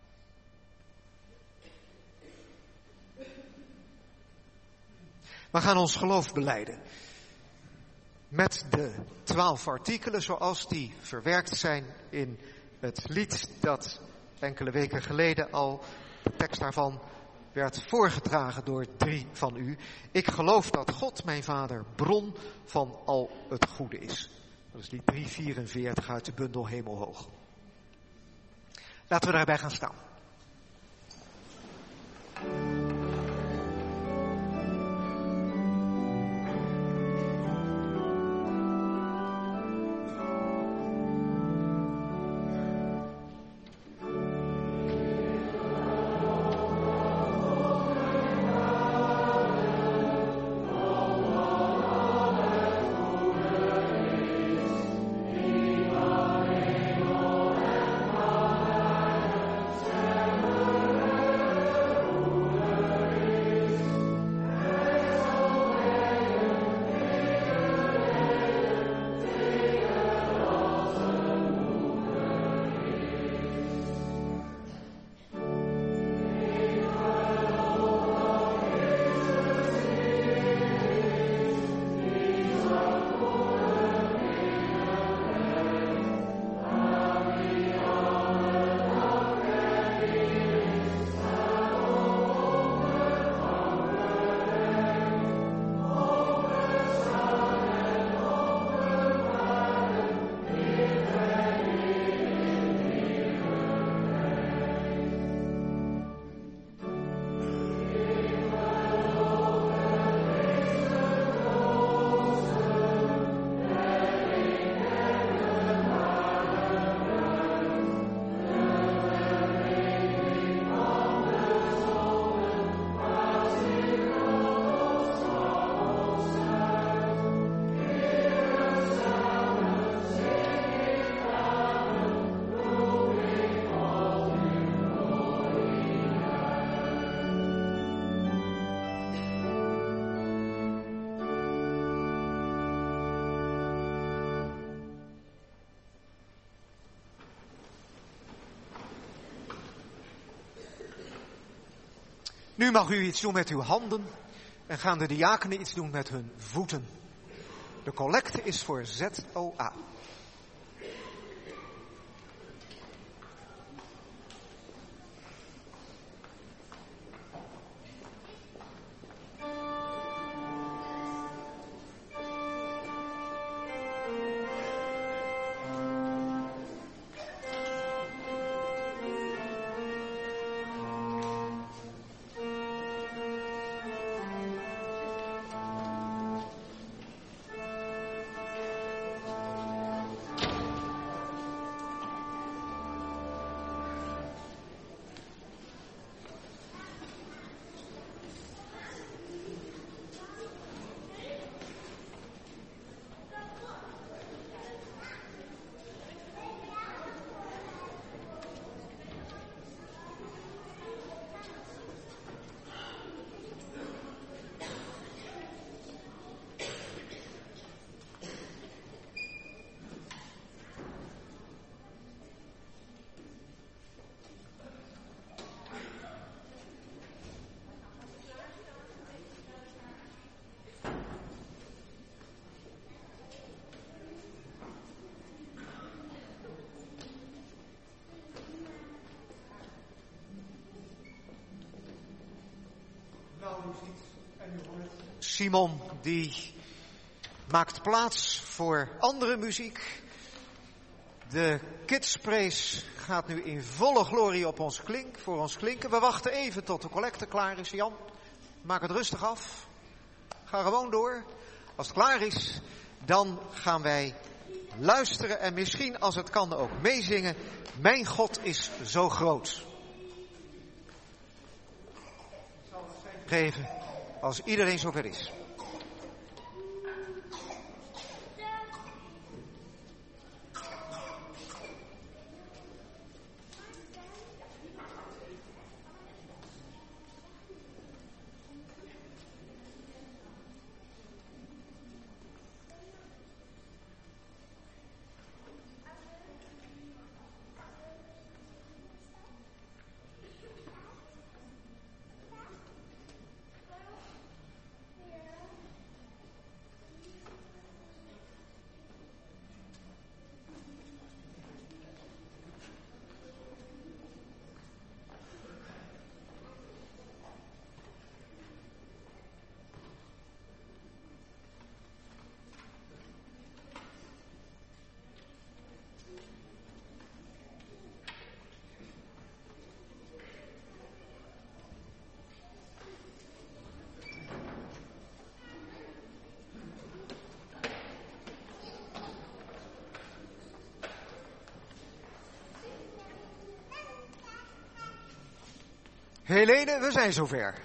We gaan ons geloof belijden met de 12 artikelen zoals die verwerkt zijn in het lied dat enkele weken geleden al, de tekst daarvan, werd voorgedragen door 3 van u. Ik geloof dat God, mijn Vader, bron van al het goede is. Dat is lied 344 uit de bundel Hemelhoog. Laten we daarbij gaan staan. Nu mag u iets doen met uw handen en gaan de diakenen iets doen met hun voeten. De collecte is voor ZOA. Simon die maakt plaats voor andere muziek. De Kidspraise gaat nu in volle glorie op voor ons klinken. We wachten even tot de collecte klaar is. Jan, maak het rustig af. Ga gewoon door. Als het klaar is, dan gaan wij luisteren en misschien als het kan ook meezingen. Mijn God is zo groot. Geven als iedereen zover is. Helene, we zijn zover.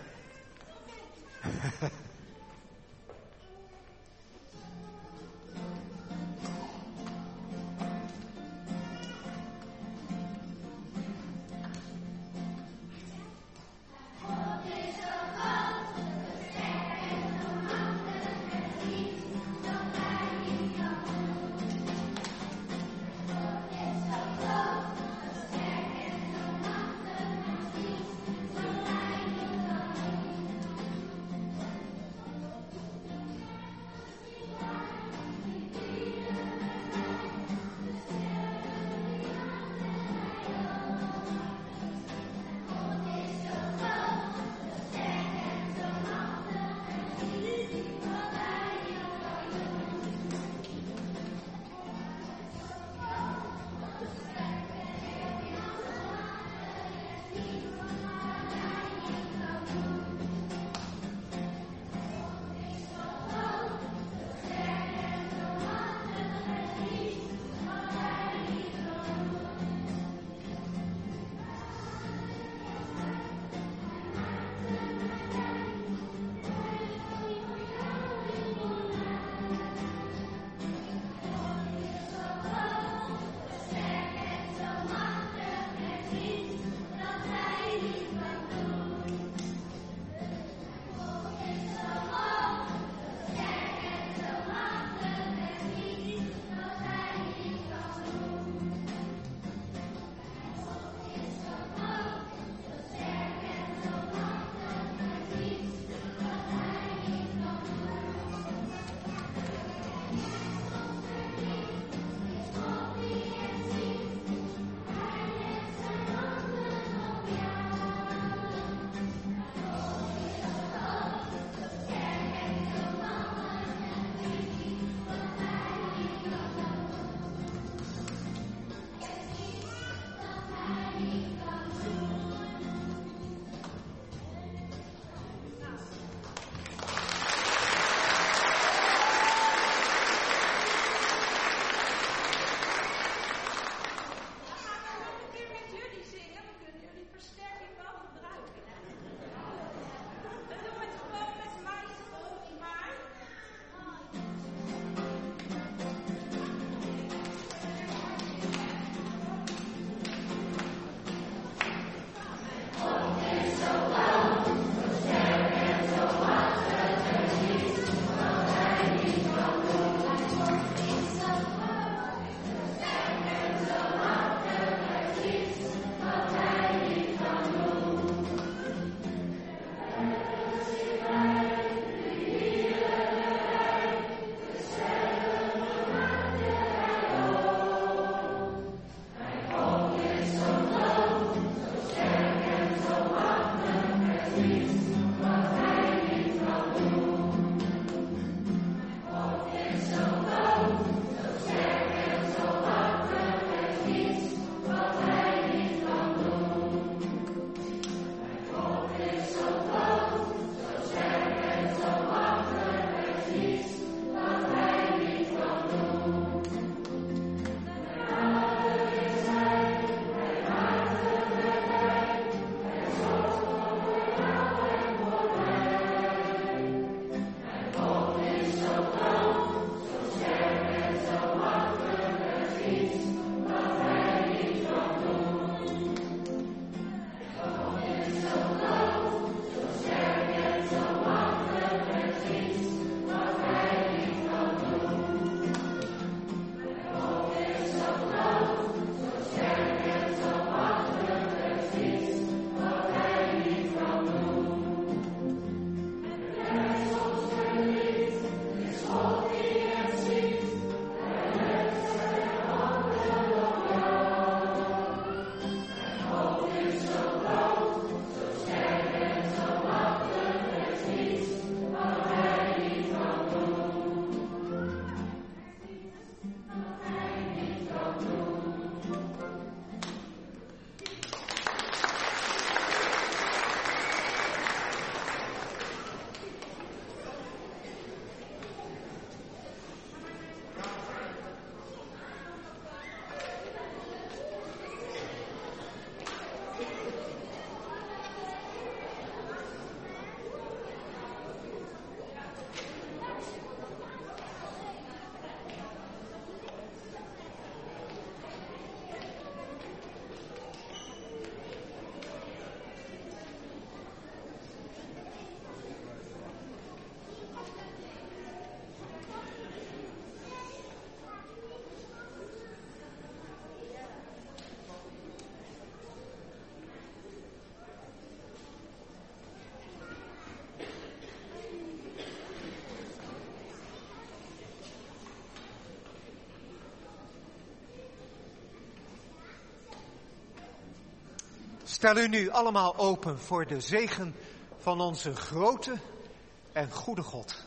Stel u nu allemaal open voor de zegen van onze grote en goede God.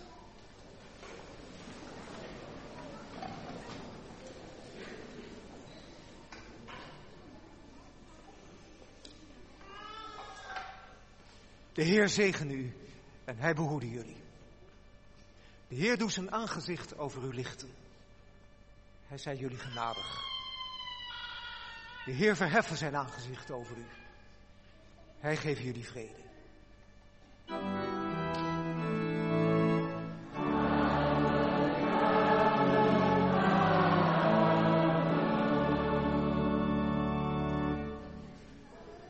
De Heer zegene u en hij behoede jullie. De Heer doet zijn aangezicht over u lichten. Hij zij jullie genadig. De Heer verheffen zijn aangezicht over u. Hij geeft jullie vrede.